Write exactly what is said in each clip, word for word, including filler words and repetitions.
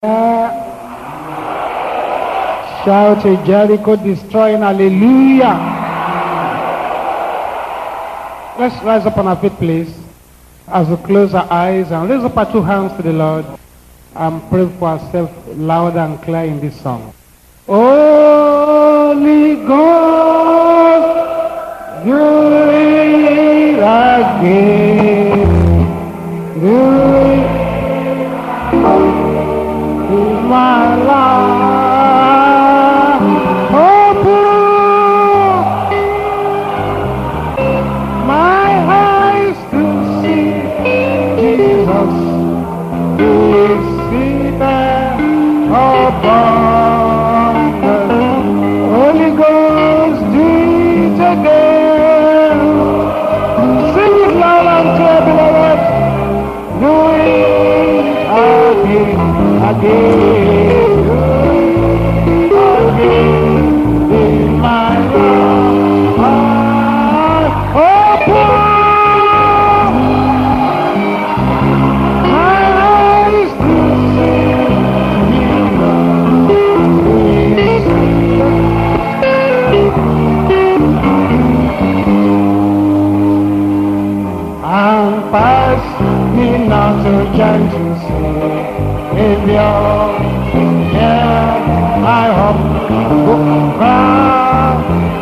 Shout a Jericho destroying hallelujah. Let's rise up on our feet, please, as we close our eyes and raise up our two hands to the Lord and pray for ourselves loud and clear in this song. Holy Ghost, do it again. Do it in my life. Holy Ghost, do it again. Sing it loud and clear, beloved. Do it again, again, again in my life. Open my eyes to see. And pass me not to gentle Savior, yeah, I hope cry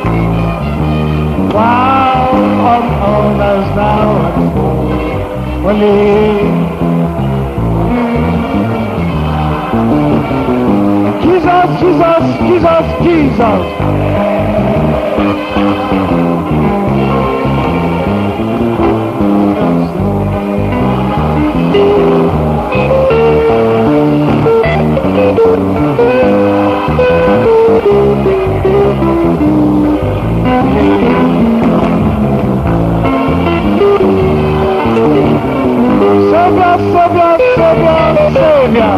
while on others now only Jesus, Jesus, Jesus, Jesus. Savior, Savior, Savior, Savior.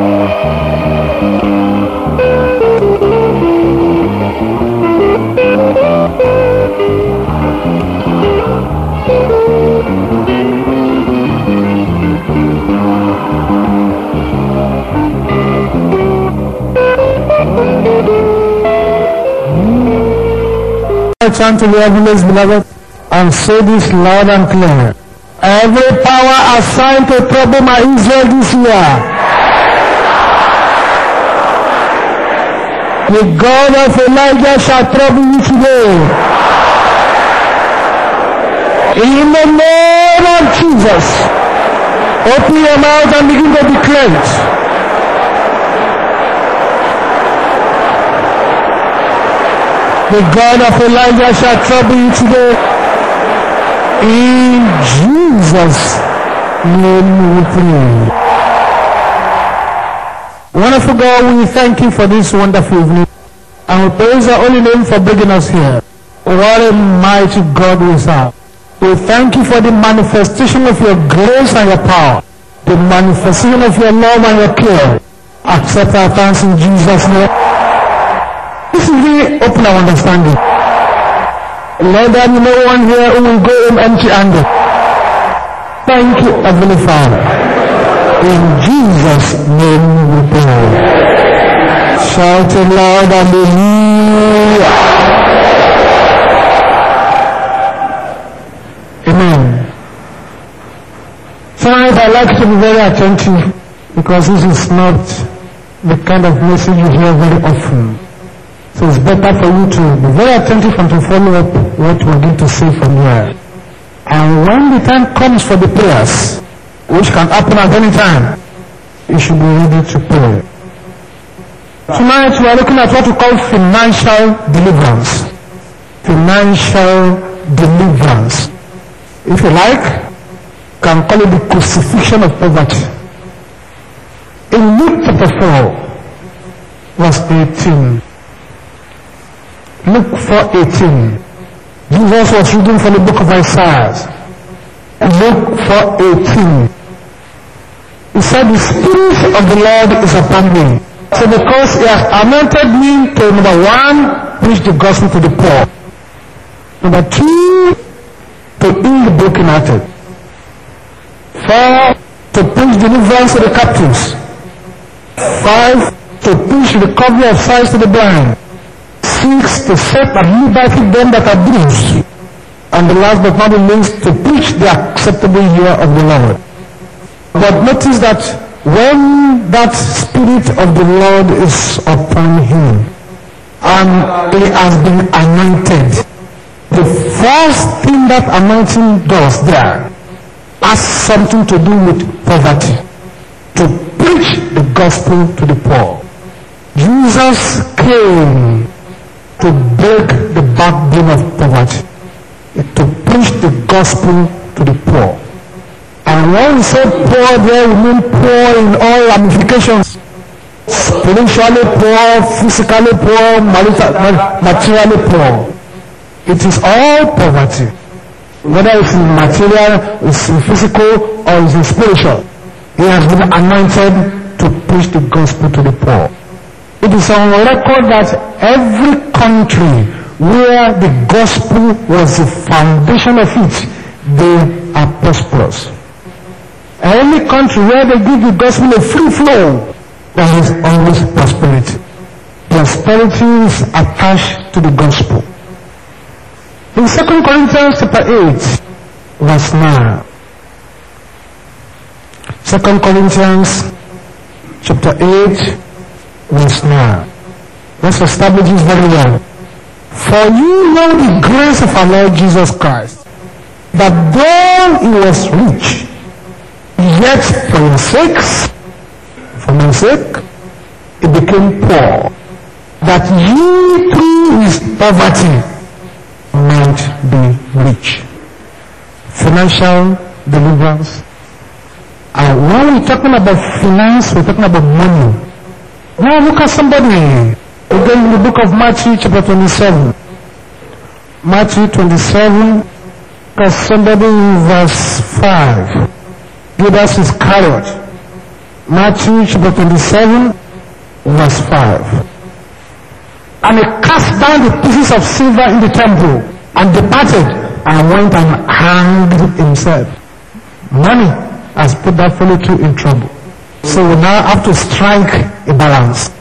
Turn to the heavens, beloved, and say this loud and clear. Every power assigned to trouble my Israel this year, the God of Elijah shall trouble you today. In the name of Jesus, open your mouth and begin to declare it. The God of Elijah shall trouble you today. In Jesus' name we pray. Wonderful God, we thank you for this wonderful evening. And we praise your holy name for bringing us here. What a mighty God we serve. We thank you for the manifestation of your grace and your power. The manifestation of your love and your care. Accept our thanks in Jesus' name. This is the open our understanding. Lord, there is no one here who will go home empty-handed. Thank you, Heavenly Father. In Jesus' name we pray. Shout it loud, hallelujah. Amen. Tonight I'd like to be very attentive because this is not the kind of message you hear very often. So it's better for you to be very attentive and to follow up what we're going to say from here. And when the time comes for the prayers, which can happen at any time, you should be ready to pray. Tonight we are looking at what we call financial deliverance. Financial deliverance. If you like, you can call it the crucifixion of poverty. In Luke chapter four, verse eighteen. Luke four eighteen. Jesus was reading from the book of Isaiah. Luke four eighteen. He said, the Spirit of the Lord is upon me. So because he has anointed me to, number one, preach the gospel to the poor. Number two, to heal the brokenhearted. Four, to preach deliverance to the captives. Five, to preach recovery of sight to the blind. Six, to set at liberty them that are bruised. And the last but not the least, to preach the acceptable year of the Lord. But notice that when that Spirit of the Lord is upon him, and he has been anointed, the first thing that anointing does there has something to do with poverty. To preach the gospel to the poor. Jesus came to break the backbone of poverty, to preach the gospel to the poor. And when we say poor, there we mean poor in all ramifications. Spiritually poor, physically poor, materially poor. It is all poverty. Whether it's in material, it's in physical, or it's in spiritual. He has been anointed to preach the gospel to the poor. It is on record that every country where the gospel was the foundation of it, they are prosperous. Any country where they give the gospel a free flow, there is always prosperity. Prosperity is attached to the gospel. In Second Corinthians chapter eight, verse nine. Second Corinthians chapter eight, verse nine. Let's establish this very well. For you know the grace of our Lord Jesus Christ, that though he was rich, yet for your sakes, for my sake, he became poor, that ye through his poverty might be rich. Financial deliverance. And when we're talking about finance, we're talking about money. Now look at somebody. Again in the book of Matthew chapter twenty-seven. Matthew twenty-seven, look at somebody in verse five. Judas Iscariot. Matthew chapter twenty-seven, verse five. And he cast down the pieces of silver in the temple, and departed, and went and hanged himself. Money has put that fellow too in trouble. So we now have to strike a balance.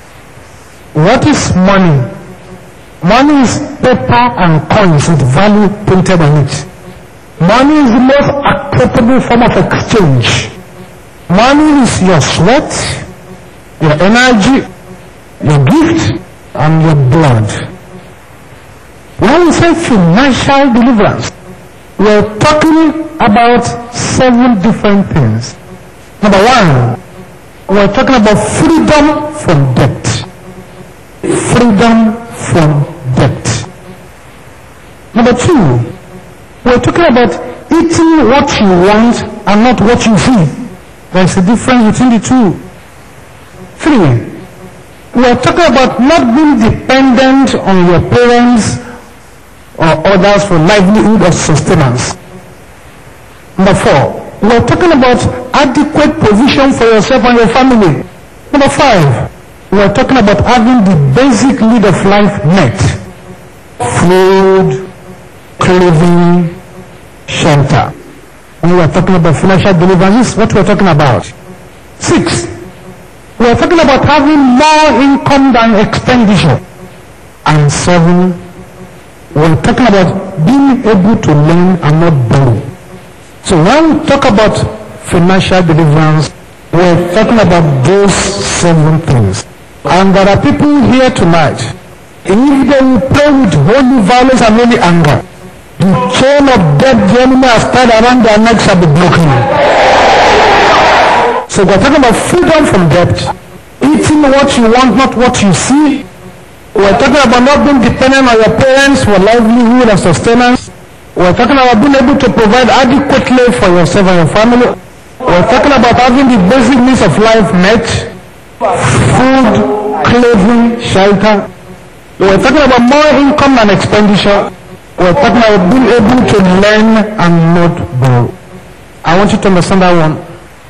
What is money? Money is paper and coins with value printed on it. Money is the most acceptable form of exchange. Money is your sweat, your energy, your gift, and your blood. When we say financial deliverance, we're talking about seven different things. Number one, we're talking about freedom from debt. Freedom from debt. Number two, we're talking about eating what you want and not what you see. There's a difference between the two. Three, we are talking about not being dependent on your parents or others for livelihood or sustenance. Number four, we are talking about adequate provision for yourself and your family. Number five, we are talking about having the basic need of life met. Food, clothing, shelter. When we are talking about financial deliverance, this is what we are talking about. Six, we are talking about having more income than expenditure. And seven, we are talking about being able to lend and not borrow. So when we talk about financial deliverance, we are talking about those seven things. And there are people here tonight, if they will play with holy violence and holy anger, the chain of death the enemy has tied around their necks shall be broken. So we're talking about freedom from debt, eating what you want, not what you see. We're talking about not being dependent on your parents for livelihood and sustenance. We're talking about being able to provide adequately for yourself and your family. We're talking about having the basic needs of life met. Food, clothing, shelter. We're talking about more income than expenditure. We're talking about being able to learn and not borrow. I want you to understand that one.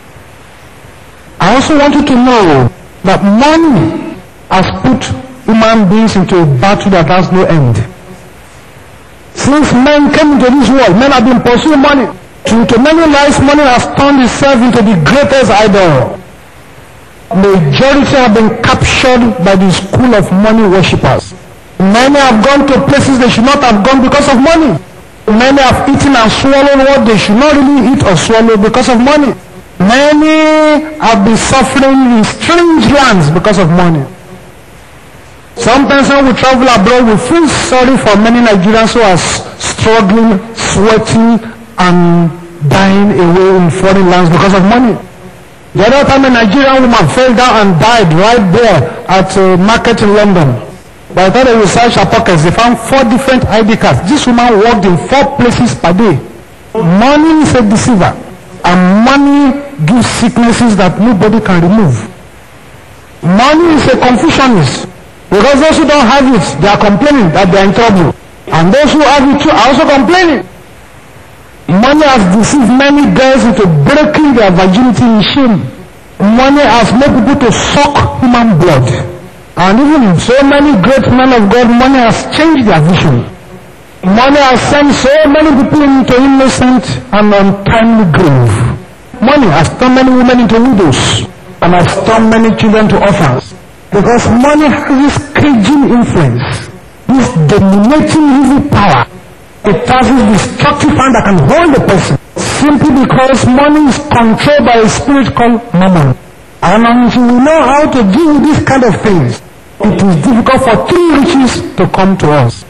I also want you to know that money has put human beings into a battle that has no end. Since men came into this world, men have been pursuing money. To, to many lives, money has turned itself into the greatest idol. Majority have been captured by the school of money worshippers. Many have gone to places they should not have gone because of money. Many have eaten and swallowed what they should not really eat or swallow because of money. Many have been suffering in strange lands because of money. Sometimes when we travel abroad, we feel sorry for many Nigerians who are struggling, sweating, and dying away in foreign lands because of money. The other time a Nigerian woman fell down and died right there at a market in London. By the time they researched her pockets, they found four different I D cards. This woman worked in four places per day. Money is a deceiver, and money gives sicknesses that nobody can remove. Money is a confusionist, because those who don't have it, they are complaining that they are in trouble, and those who have it too are also complaining. Money has deceived many girls into breaking their virginity in shame. Money has made people to suck human blood. And even so many great men of God, money has changed their vision. Money has sent so many people into innocent and untimely grave. Money has turned many women into widows and has turned many children to orphans. Because money has this caging influence, this dominating evil power. It has this destructive hand that can hold a person simply because money is controlled by a spirit called mammon. And until we know how to deal with these kind of things, it is difficult for true riches to come to us.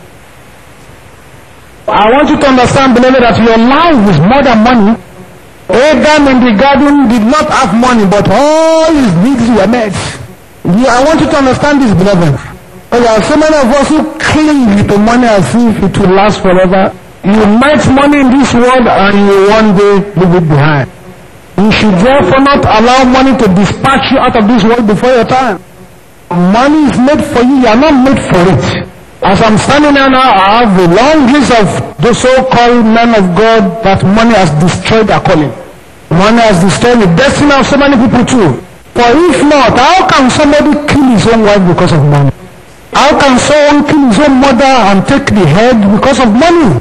I want you to understand, beloved, that your life is more than money. Adam in the garden did not have money, but all his needs were met. I want you to understand this, beloved. There are so many of us who cling to money as if it will last forever. You might money in this world and you one day leave it behind. You should therefore not allow money to dispatch you out of this world before your time. Money is made for you, you are not made for it. As I'm standing here now, I have a long list of the so-called men of God that money has destroyed their calling. Money has destroyed the destiny of so many people too. For if not, how can somebody kill his own wife because of money? How can someone kill his own mother and take the head because of money?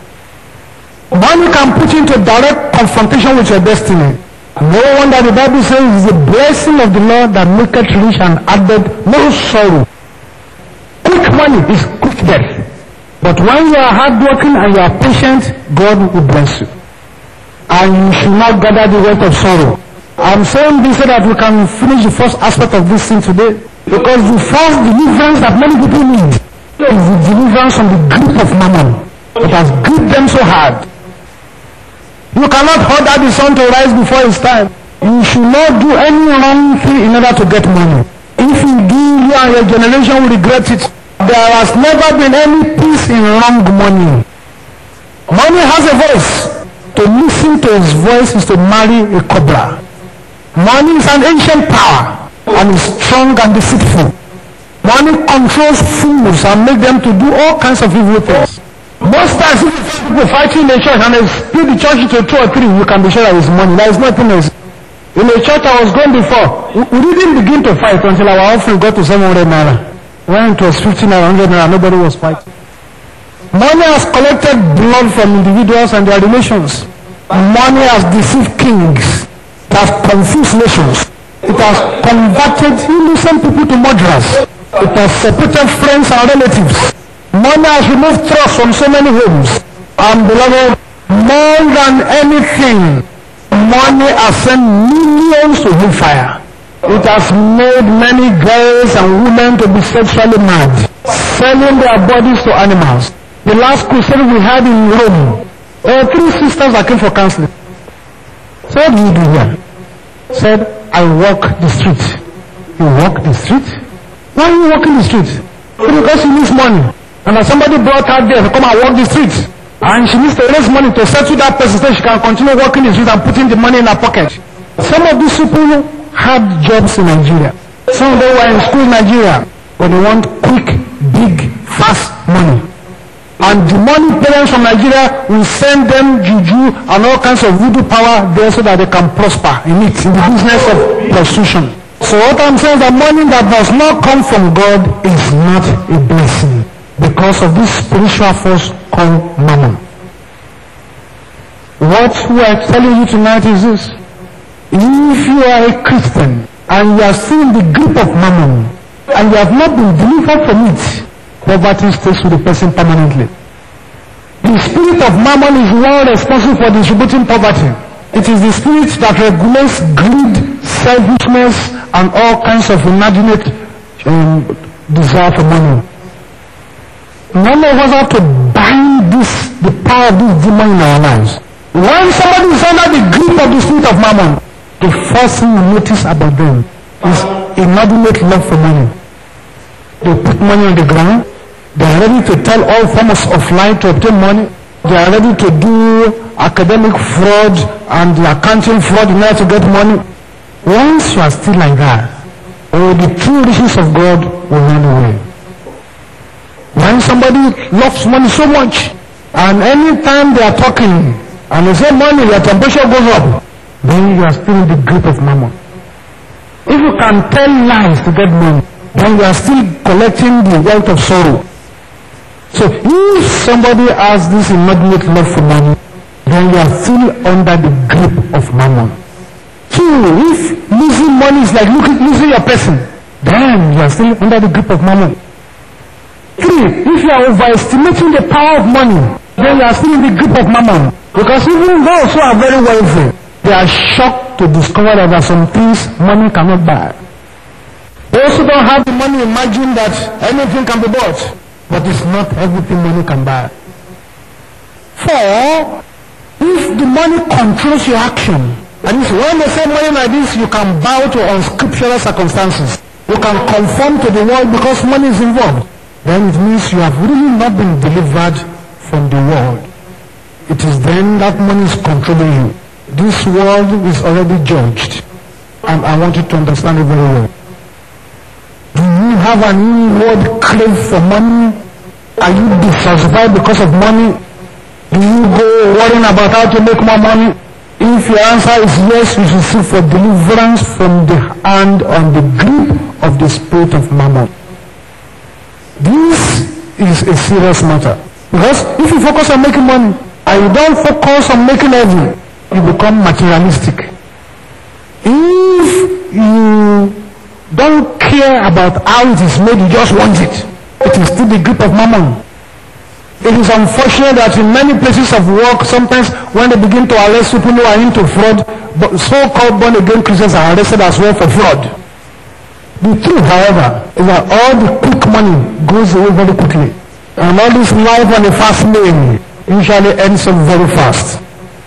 Money can put you into direct confrontation with your destiny. No wonder the Bible says it is the blessing of the Lord that maketh rich and added no sorrow. Quick money is quick death. But when you are hardworking and you are patient, God will bless you. And you should not gather the wealth of sorrow. I'm saying this so that we can finish the first aspect of this thing today. Because the first deliverance that many people need is the deliverance from the grip of mammon. It has gripped them so hard. You cannot order the sun to rise before its time. You should not do any wrong thing in order to get money. If you do, you and your generation will regret it. There has never been any peace in wrong money. Money has a voice. To listen to his voice is to marry a cobra. Money is an ancient power and is strong and deceitful. Money controls fools and makes them to do all kinds of evil things. Most times if people fighting in a church and they split the church into two or three, you can be sure that it's money. There is nothing else. In a church I was going before, we didn't begin to fight until our offering got to seven hundred naira. When it was fifteen or one hundred naira, nobody was fighting. Money has collected blood from individuals and their relations. Money has deceived kings. It has confused nations. It has converted innocent people to murderers. It has separated friends and relatives. Money has removed trust from so many homes. And beloved, more than anything, money has sent millions to hellfire. It has made many girls and women to be sexually mad, selling their bodies to animals. The last crusade we had in Rome, there were three sisters that came for counseling. So what do you do here? Said, I walk the street. You walk the street? Why are you walking the street? Because she needs money. And as somebody brought her there to come and walk the street. And she needs to raise money to settle that person so she can continue walking the street and putting the money in her pocket. Some of these people had jobs in Nigeria. Some of them were in school in Nigeria. But they want quick, big, fast money. And the money parents from Nigeria will send them juju and all kinds of voodoo power there so that they can prosper in it, in the business of prostitution. So what I'm saying is that money that does not come from God is not a blessing because of this spiritual force called mammon. What we are telling you tonight is this. If you are a Christian, and you are still in the grip of mammon, and you have not been delivered from it, poverty stays with the person permanently. The spirit of mammon is one responsible for distributing poverty. It is the spirit that regulates greed, selfishness, and all kinds of inordinate um, desire for money. None of us have to bind this, the power of this demon in our lives. When somebody is under the grip of the spirit of mammon, the first thing you notice about them is inordinate love for money. They put money on the ground. They are ready to tell all forms of lie to obtain money. They are ready to do academic fraud and the accounting fraud in order to get money. Once you are still like that, oh, the true riches of God will run away. When somebody loves money so much, and anytime they are talking, and they say money, your temperature goes up, then you are still in the grip of mammon. If you can tell lies to get money, then you are still collecting the wealth of sorrow. So if somebody has this inordinate love for money, then you are still under the grip of mammon. Two, if losing money is like losing your person, then you are still under the grip of mammon. Three, if you are overestimating the power of money, then you are still in the grip of mammon. Because even those who are very wealthy, they are shocked to discover that there are some things money cannot buy. Those who don't have the money imagine that anything can be bought. But it's not everything money can buy. Four, if the money controls your action, and when they say money like this, you can bow to unscriptural circumstances. You can conform to the world because money is involved. Then it means you have really not been delivered from the world. It is then that money is controlling you. This world is already judged. And I want you to understand it very well. Do you have an inward crave for money? Are you dissatisfied because of money? Do you go worrying about how to make more money? If your answer is yes, you should seek for deliverance from the hand on the grip of the spirit of mammon. This is a serious matter. Because if you focus on making money, and you don't focus on making heaven, you become materialistic. If you don't care about how it is made, you just want it. It is still the grip of mammon. It is unfortunate that in many places of work, sometimes when they begin to arrest people who are into fraud, but so-called born-again Christians are arrested as well for fraud. The truth, however, is that all the quick money goes away very quickly. And all this life on a fast lane usually ends up very fast.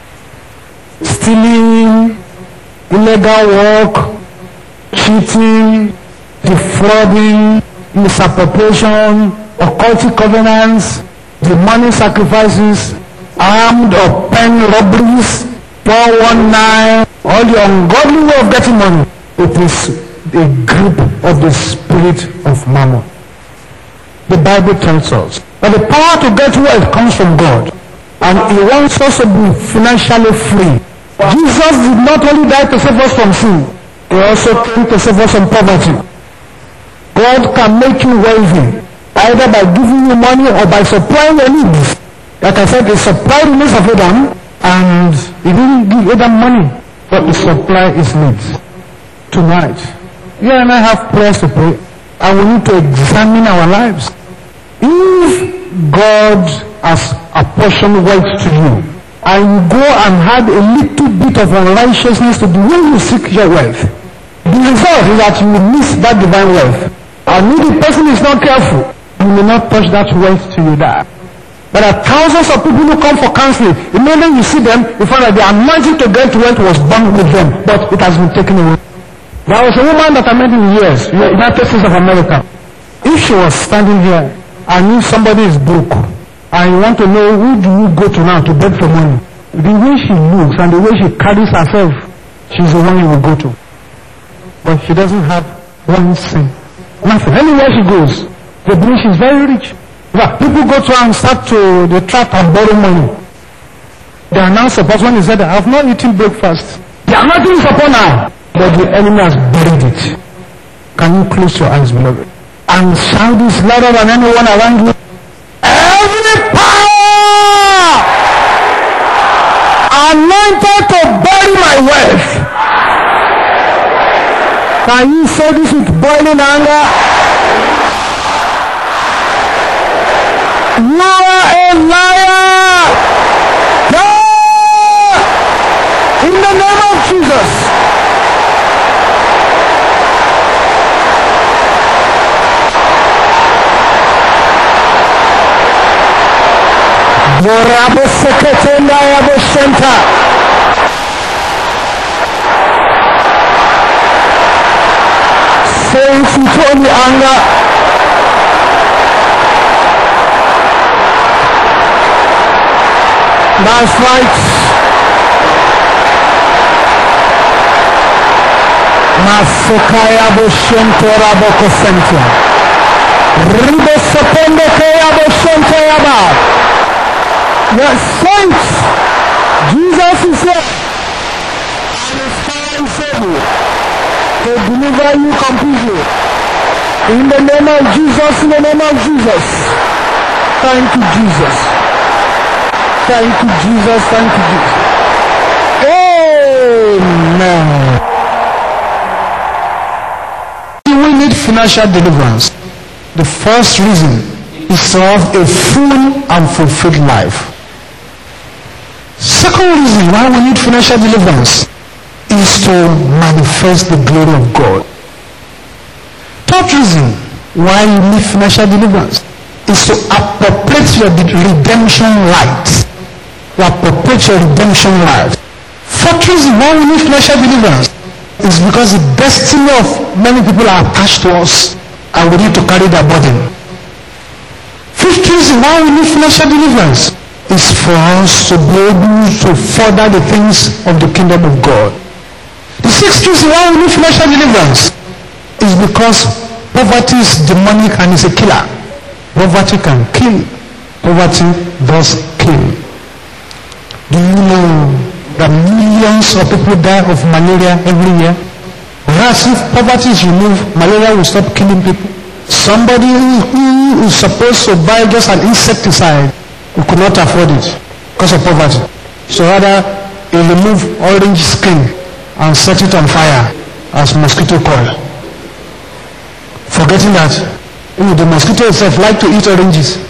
Stealing, illegal work, cheating, defrauding, misappropriation, occultic covenants, demonic sacrifices, armed or pen robberies, four one nine, all the ungodly way of getting money. It is the grip of the spirit of mammon. The Bible tells us that the power to get wealth comes from God, and He wants us to be financially free. Jesus did not only die to save us from sin, He also came to save us from poverty. God can make you wealthy, either by giving you money or by supplying your needs. Like I said, He supplied the needs of Adam, and He didn't give Adam money, but He supplied his needs. Tonight, you and I have prayers to pray, and we need to examine our lives. If God has apportioned wealth to you, and you go and have a little bit of unrighteousness to the way you seek your wealth, the result is that you will miss that divine wealth. And if the person is not careful, you may not touch that wealth till you die. There are thousands of people who come for counseling. Immediately you see them, you find that the anointing to get wealth was born with them, but it has been taken away. There was a woman that I met in years, in the United States of America. If she was standing here, and if somebody is broke, and you want to know who do you go to now to beg for money, the way she looks and the way she carries herself, she's the one you will go to. But she doesn't have one cent. Nothing. Anywhere she goes, they believe she's very rich. But people go to her and start to the trap and borrow money. They are now supposed, when he said, I have not eaten breakfast. They are not doing upon her. But the enemy has buried it. Can you close your eyes, beloved? And shout this louder than anyone around you. Every power anointed to bury my wealth. Can Can you say this with boiling anger? You are a liar! No! In the name of Jesus. Borabo seketenda ya boshenta. Saints with only anger. That's right. Masokaya boshente rabo kosentia. Ribo sepende kaya boshente yaba. Yes, saints, Jesus is here and his power is able to deliver you completely. In the name of Jesus, in the name of Jesus. Thank you, Jesus. Thank you, Jesus. Thank you, Jesus. Amen. We need financial deliverance. The first reason is to have a full and fulfilled life. Second reason why we need financial deliverance is to manifest the glory of God. Third reason why you need financial deliverance is to appropriate your redemption rights. To appropriate your redemption rights. Fourth reason why we need financial deliverance is because the destiny of many people are attached to us and we need to carry their burden. Fifth reason why we need financial deliverance is for us to be able to further the things of the kingdom of God. The sixth reason why we need financial deliverance is because poverty is demonic and is a killer. Poverty can kill. Poverty does kill. Do you know that millions of people die of malaria every year? Perhaps if poverty is removed, malaria will stop killing people. Somebody who is supposed to buy just an insecticide who could not afford it because of poverty. So rather, he remove orange skin and set it on fire as mosquito coil. Forgetting that ooh, the mosquito itself like to eat oranges.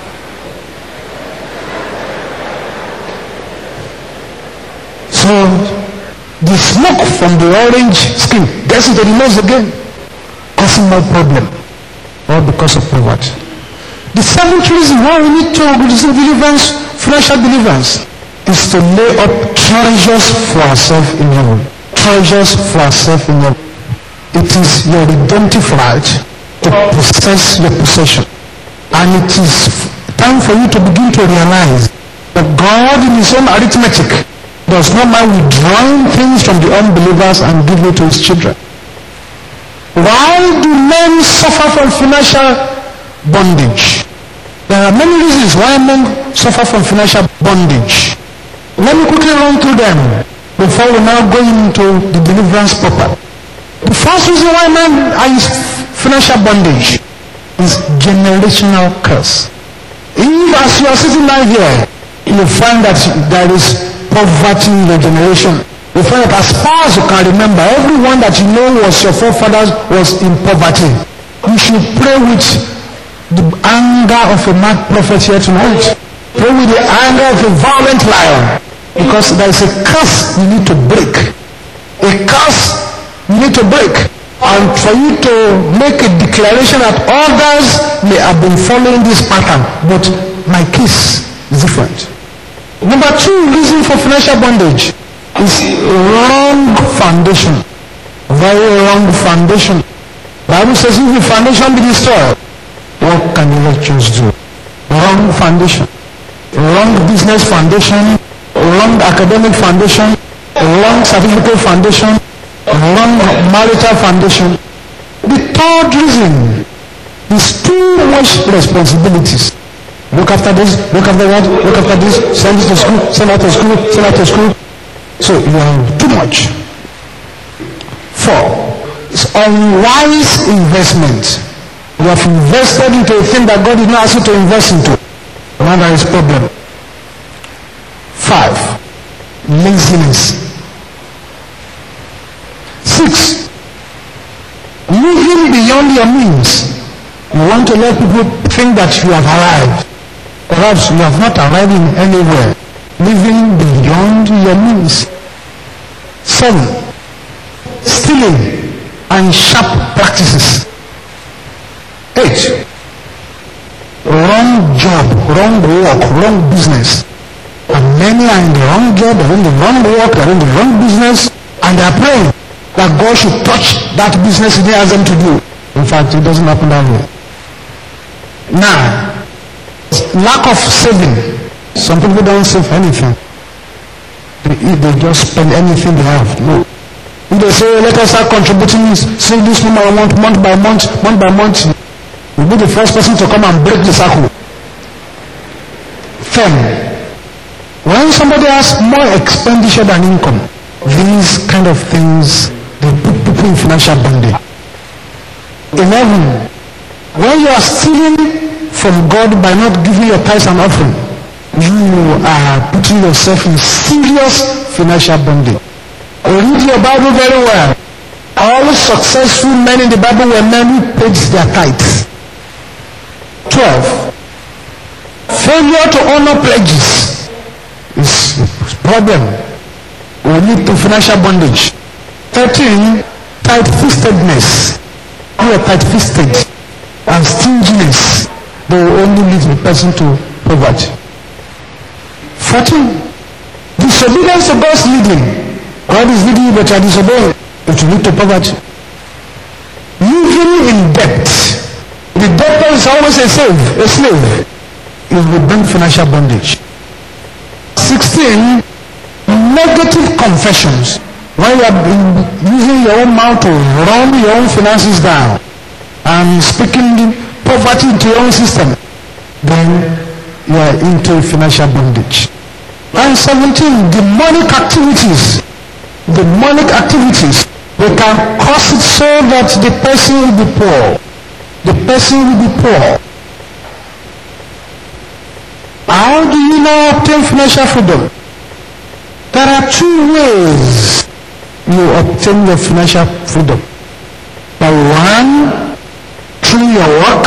So the smoke from the orange skin gets into the nose again, causing more problem, all because of poverty. The seventh reason why we need to receive deliverance, financial deliverance, is to lay up treasures for ourselves in heaven. Treasures for ourselves in heaven. It is your redemptive right to possess your possession. And it is time for you to begin to realize that God in his own arithmetic does not mind withdrawing things from the unbelievers and give it to his children. Why do men suffer from financial bondage? There are many reasons why men suffer from financial bondage. Let me quickly run through them before we now go into the deliverance proper. The first reason why men are in financial bondage is generational curse. If as you are sitting down here, you find that there is poverty in your generation, you find that as far as you can remember, everyone that you know was your forefathers was in poverty. You should pray with the anger of a mad prophet here tonight. Pray with the anger of a violent lion, because there is a curse you need to break. A curse you need to break, and for you to make a declaration that others may have been following this pattern, but my case is different. Number two reason for financial bondage is wrong foundation. Very wrong foundation. The Bible says if the foundation be destroyed, what can the righteous do? Wrong foundation. Wrong business foundation. Wrong academic foundation. Wrong certificate foundation. Wrong marital foundation. The third reason is too much responsibilities. Look after this, look after that, look after this, send it to school, send out to school, send out to school. So you have too much. Four, it's unwise investment. You have invested into a thing that God did not ask you to invest into. Now there is problem. Five, laziness. Six, Living beyond your means. You want to let people think that you have arrived. Perhaps you have not arrived in anywhere. Living beyond your means. Seven, stealing and sharp practices. Eight, wrong job, wrong work, wrong business. And many are in the wrong job, they're in the wrong work, they're in the wrong business, and they're praying that God should touch that business He has them to do. In fact, it doesn't happen that way. Now, lack of saving. Some people don't save anything. They, they just spend anything they have. No. If they say, let us start contributing, save this number month, month by month, month by month, you'll be the first person to come and break the circle. Ten. When somebody has more expenditure than income, these kind of things, they put people in financial bondage. Eleven. When you are stealing from God by not giving your tithes and offering, you are putting yourself in serious financial bondage. Read your Bible very well. All successful men in the Bible were men who paid their tithes. Twelve. Failure to honor pledges is a problem. We lead to financial bondage. Thirteen. Tight-fistedness. You are tight-fisted. And stinginess. They will only lead the person to poverty. Fourteen. Disobedience to God's leading. God is leading you, but you are disobeying. It will lead to poverty. Living in debt. The debtor is always a slave. A slave. It will bring financial bondage. Sixteen. Negative confessions. When you are using your own mouth to run your own finances down and speaking poverty into your own system, then you are into financial bondage. And seventeen, demonic activities. Demonic activities. They can cause it so that the person will be poor. The person will be poor. How do you now obtain financial freedom? There are two ways you obtain your financial freedom. The one, through your work.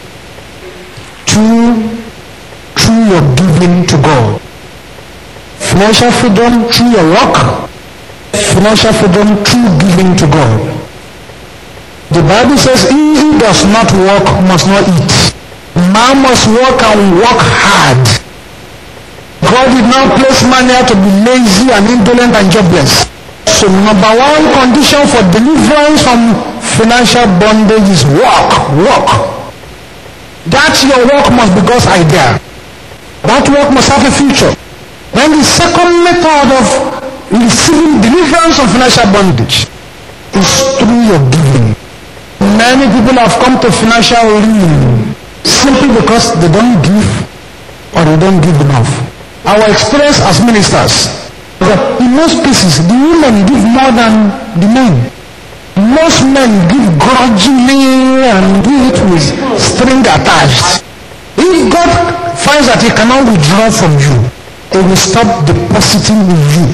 Two, through your giving to God. Financial freedom through your work. Financial freedom through giving to God. The Bible says, he who does not work must not eat. Man must work and work hard. God did not place man here to be lazy and indolent and jobless. So number one condition for deliverance from financial bondage is work. Work. That your work must be God's idea. That work must have a future. Then the second method of receiving deliverance from financial bondage is through your giving. Many people have come to financial ruin simply because they don't give or they don't give enough. Our experience as ministers, in most cases, the women give more than the men. Most men give grudgingly and do it with string attached. If God finds that He cannot withdraw from you, He will stop depositing in you.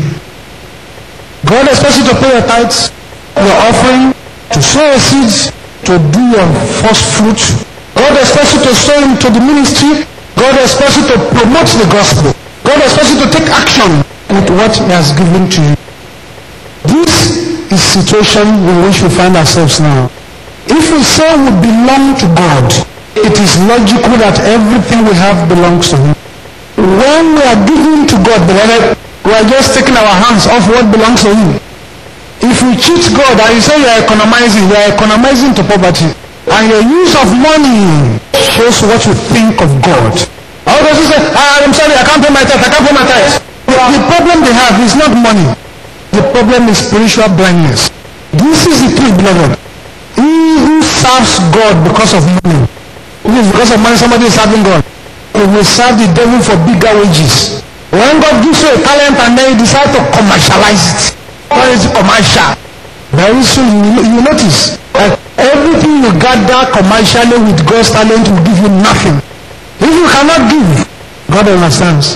God expects you to pay your tithes, your offering, to sow a seed, to do your first fruit. God expects you to sow into the ministry. God expects you to promote the gospel. God expects you to take action with what He has given to you. This is the situation in which we find ourselves now. If we say we belong to God, it is logical that everything we have belongs to Him. When we are giving to God, beloved, we are just taking our hands off what belongs to Him. If we cheat God and you say you are economizing, you are economizing to poverty, and your use of money shows what you think of God. How does he say, ah, I'm sorry, I can't pay my tithe, I can't pay my tithe. The problem they have is not money. The problem is spiritual blindness. This is the truth, beloved. He who serves God because of money, if it's because of money somebody is serving God, he will serve the devil for bigger wages. When God gives you a talent and then you decide to commercialize it, what is commercial? Very soon you, you notice that everything you gather commercially with God's talent will give you nothing. If you cannot give, God understands.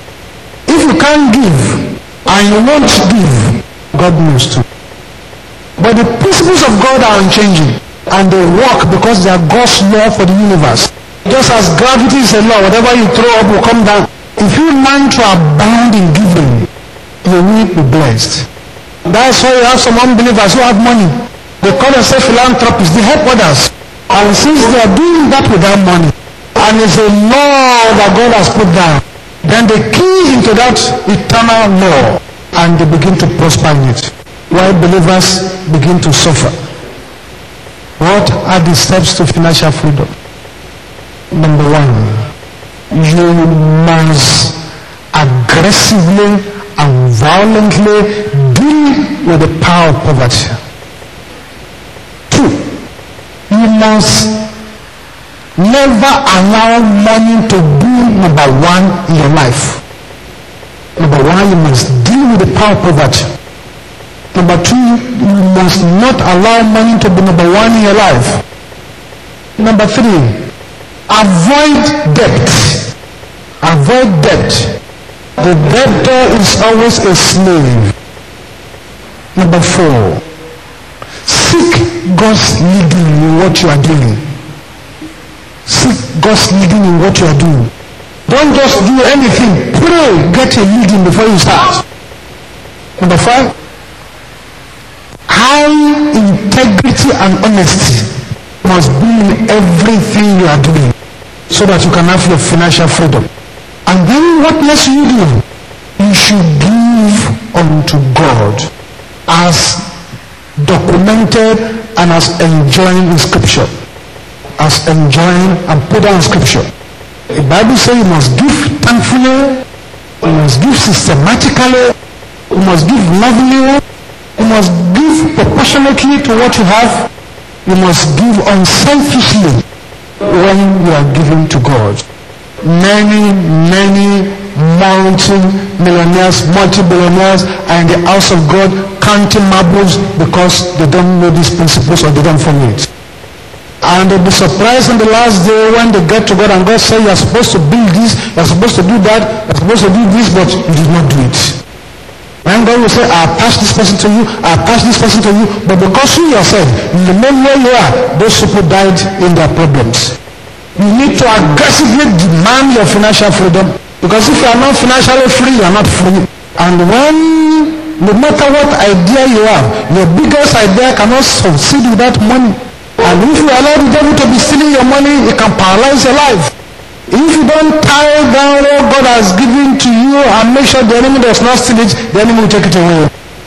If you can't give and you won't give, God knows too. But the principles of God are unchanging, and they work because they are God's law for the universe. Just as gravity is a law, whatever you throw up will come down. If you learn to abound in giving, you will be blessed. That's why you have some unbelievers who have money. They call themselves philanthropists. They help others. And since they are doing that without money, and it's a law that God has put down, then they key into that eternal law, and they begin to prosper in it, while believers begin to suffer. What are the steps to financial freedom? Number one, you must aggressively and violently deal with the power of poverty. Two, you must never allow money to be number one in your life. Number one, you must deal with the power of poverty. Number two, you must not allow money to be number one in your life. Number three, avoid debt. Avoid debt. The debtor is always a slave. Number four, seek God's leading in what you are doing. Seek God's leading in what you are doing. Don't just do anything. Pray, get a leading before you start. Number five, high integrity and honesty must be in everything you are doing, so that you can have your financial freedom. And then what must you do? You should give unto God as documented and as enjoined in Scripture. As enjoined and put down in Scripture. The Bible says you must give thankfully, you must give systematically, you must give lovingly, you must give proportionately to what you have, you must give unselfishly when you are giving to God. Many, many multi-millionaires, multi-billionaires are in the house of God counting marbles because they don't know these principles or they don't follow it. And they'll be surprised on the last day when they get to God and God says, you're supposed to build this, you're supposed to do that, you're supposed to do this, but you did not do it. And God will say, I attach this person to you, I attach this person to you, but because you yourself, in the main way you are, those people died in their problems. You need to aggressively demand your financial freedom, because if you are not financially free, you are not free. And when, no matter what idea you have, your biggest idea cannot succeed without money. And if you allow the devil to be stealing your money, it can paralyze your life. If you don't tie down what God has given to you and make sure the enemy does not steal it, the enemy will take it away.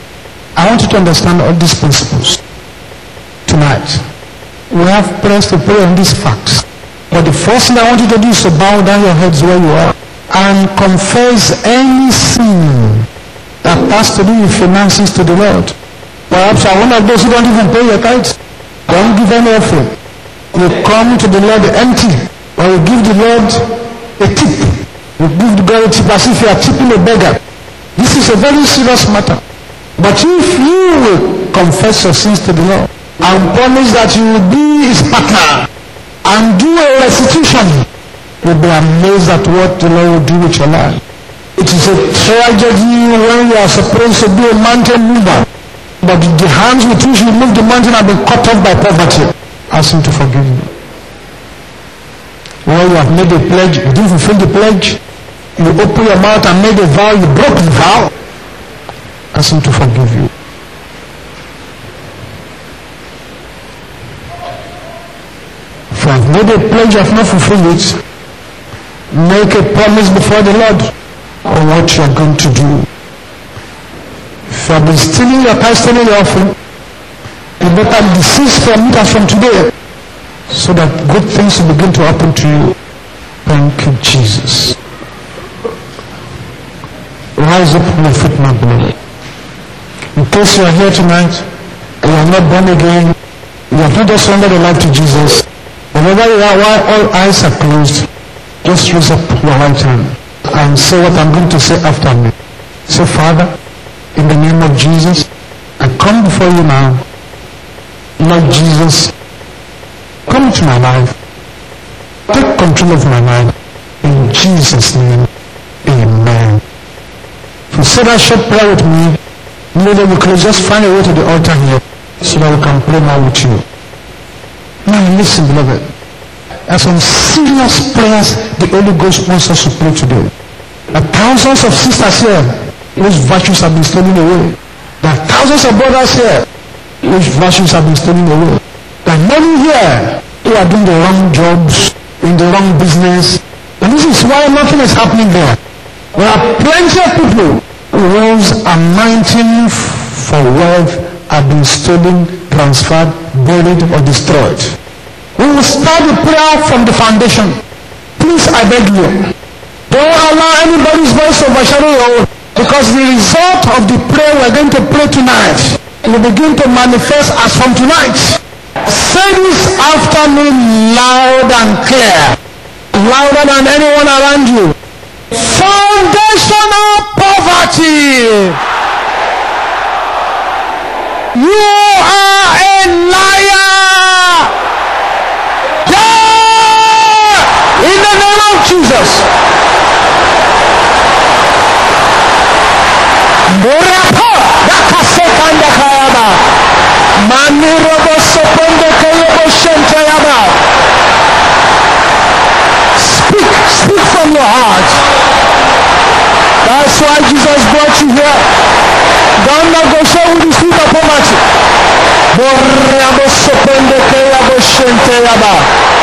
I want you to understand all these principles tonight. We have prayers to pray on these facts. But the first thing I want you to do is to bow down your heads where you are and confess any sin that has to do with finances to the Lord. Perhaps you're one of those who don't even pay your tithes. Don't give any offering. You come to the Lord empty, or you give the Lord a tip. You give the God a tip as if you are tipping a beggar. This is a very serious matter. But if you will confess your sins to the Lord and promise that you will be his partner and do a restitution, you'll be amazed at what the Lord will do with your life. It is a tragedy when you are supposed to be a mountain mover, but the hands with which you move the mountain have been cut off by poverty. Ask him to forgive you. When you have made a pledge, you didn't fulfill the pledge, you open your mouth and made a vow, you broke the vow, ask him to forgive you. If you have made a pledge, you have not fulfilled it, make a promise before the Lord on what you are going to do. If you have been stealing your tithe, stealing your offering, you better desist from it as from today, so that good things will begin to happen to you. Thank you, Jesus. Rise up on your feet, my beloved. In case you are here tonight, and you are not born again, you have not just surrendered your life to Jesus, wherever you are, while all eyes are closed, just raise up your right hand and say what I'm going to say after me. Say, Father, in the name of Jesus, I come before you now. Lord Jesus, come into my life. Take control of my life. In Jesus' name, amen. If you say that short prayer with me, maybe we could just find a way to the altar here. so that we can pray now with you. Now listen, beloved. There are some serious prayers the Holy Ghost wants us to pray today. There are thousands of sisters here whose virtues have been stolen away. There are thousands of brothers here whose virtues have been stolen away. There are many here who are doing the wrong jobs, in the wrong business. And this is why nothing is happening there. There are plenty of people whose anointing for wealth have been stolen, transferred, buried, or destroyed. We will start the prayer from the foundation. Please, I beg you, don't allow anybody's voice to overshadow your own, because the result of the prayer we're going to pray tonight will begin to manifest as from tonight. Say this after me loud and clear, louder than anyone around you. Foundational poverty. You are a liar. Yeah! In the name of Jesus. Morapa, Yakasekanda Kayaba. Manirobo Soponde Kayabo Shentayaba. Speak, speak from your heart. That's why Jesus brought you here. Don't negotiate with the spirit of poverty. Morabo Soponde Kayabo Shentayaba.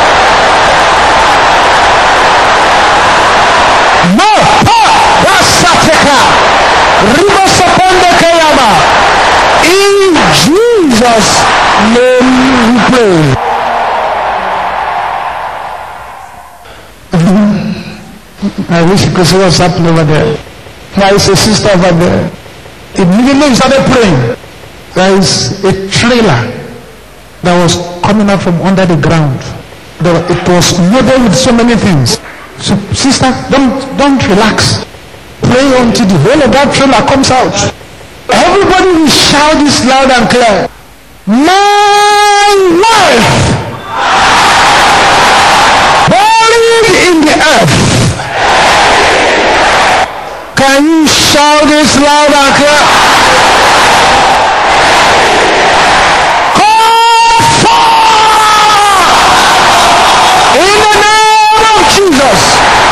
No, pa, Rasateka. Ribo Soponde Kayaba. In Jesus' name we pray. I wish you could see what's happening over there. There is a sister over there. Immediately we started praying. There is a trailer that was coming out from under the ground. It was loaded with so many things. So, sister, don't don't relax. Pray until the whole of that trailer comes out. Everybody will shout this loud and clear. My life buried in the earth. Can you shout this loud and clear? Come forth in the name of Jesus.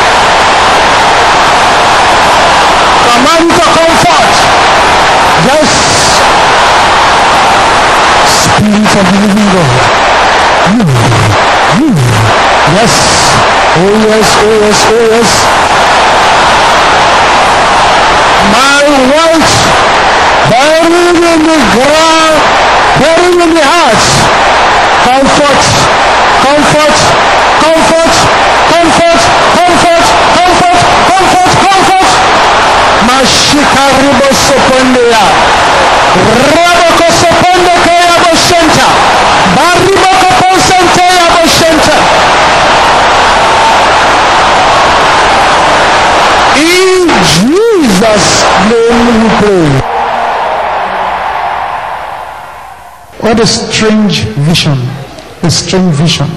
Command to come forth. Yes. Spirit of the living God. Mm. Mm. Yes. Oh yes, oh yes, oh yes. My wealth buried in the ground, buried in the heart. Comfort, comfort, comfort, comfort, comfort, comfort, comfort, comfort. Mashika ribo sopondeya. Raboko soponde kaya boshenta. Bariboko ponsente ya boshenta. In Jesus' name we pray. What a strange vision. A strange vision.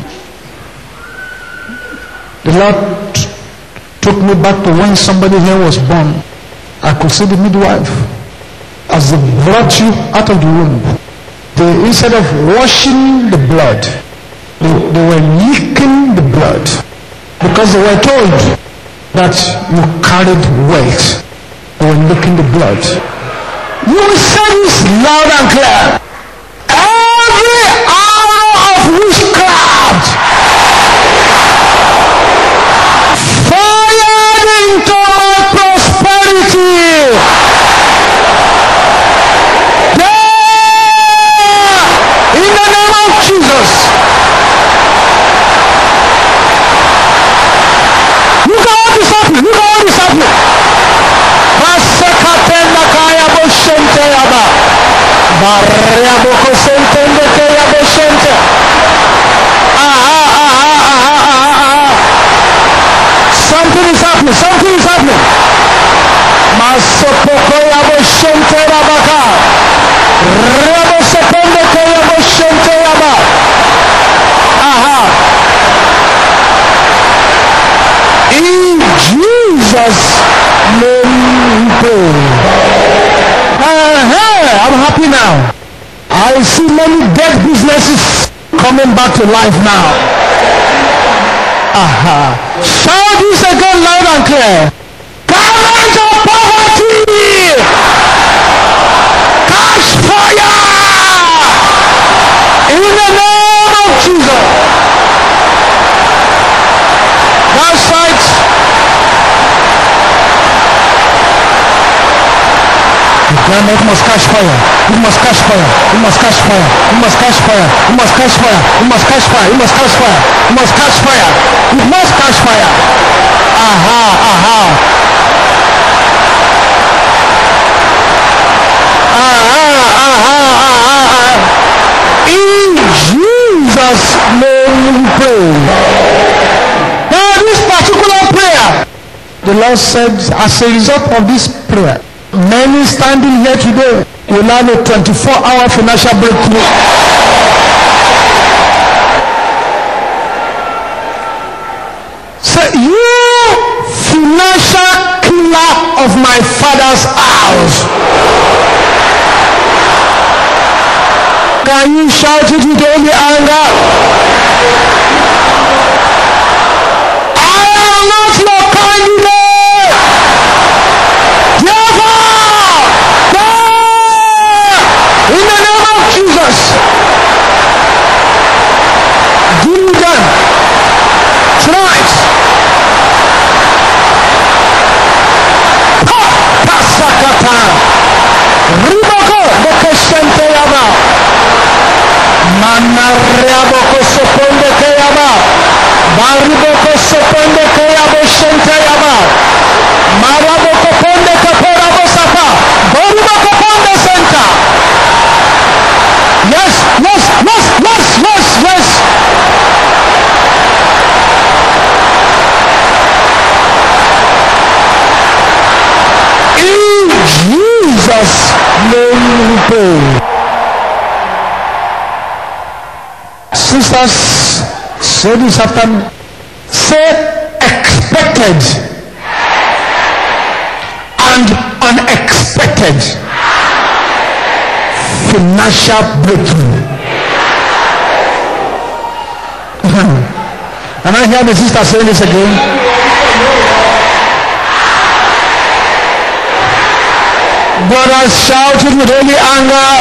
The Lord t- took me back to when somebody here was born. I could see the midwife. As they brought you out of the womb, they, instead of washing the blood, they, they were licking the blood. Because they were told that you carried wealth. They were licking the blood. You will say this loud and clear. Every arrow of witchcraft fired into my prosperity. Yeah! In the name of Jesus. Look at what is happening. Look at what is happening. Masekatenda kaya boshente yaba. Barre I see many dead businesses coming back to life now. Aha. Shout this again loud and clear. Garment of poverty. Catch fire. In the name of Jesus. That's right. The garment must catch fire. It must catch fire. It must catch fire. It must catch fire. It must catch fire. It must catch fire. It must catch fire. It must catch fire. It must catch fire. Aha, aha. Aha, aha, aha. In Jesus' name we pray. Now this particular prayer, the Lord said, as a result of this prayer, many standing here today will have a twenty-four hour financial breakthrough. Say, you financial killer of my father's house. Can you shout it with any anger? I am not your candidate. Therefore, in the name of Jesus, do them tonight. Pasakata, Riboko, the Keshente Yaba, Manariaboko Soponde Kayaba, Bariboko Soponde Kayabo Shente Yaba, Maraboko Ponde Kaporabo Sapa, Bariboko Ponde Center. Yes, yes, yes, yes, yes, yes. In Jesus' name we pray. Sisters, say this after me. Say expected and unexpected financial breakthrough. And I hear the sister saying this again. Brothers shouted with holy anger.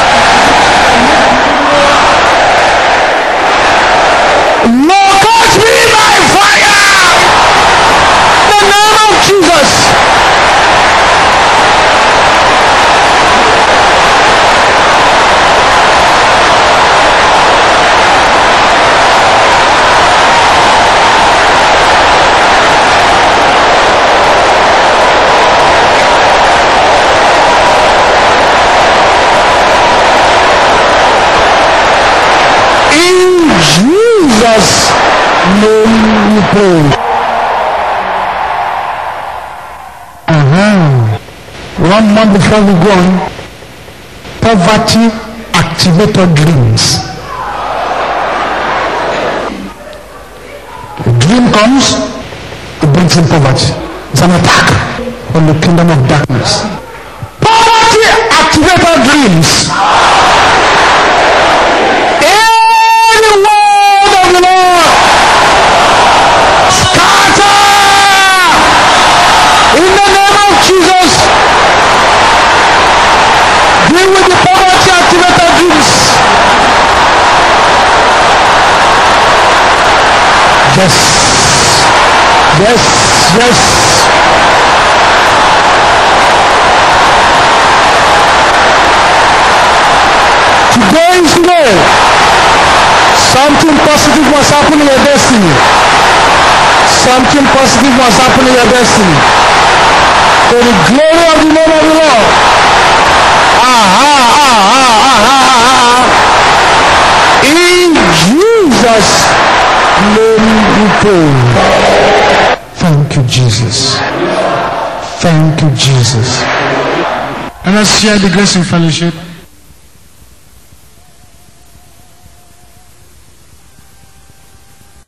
Locate me by fire. In the name of Jesus. Jesus' name we pray. Uh-huh. One month before we go on, poverty activator dreams. The dream comes, it brings in poverty. It's an attack on the kingdom of darkness. Poverty activator dreams. Yes, yes, yes. Today is today. Something positive must happen in your destiny. Something positive must happen in your destiny. To the glory of the name of the Lord. Ah, ah, ah, ah, ah, ah, ah. In Jesus' name we pray. Thank you, Jesus. Thank you, Jesus. And let's share the grace in fellowship.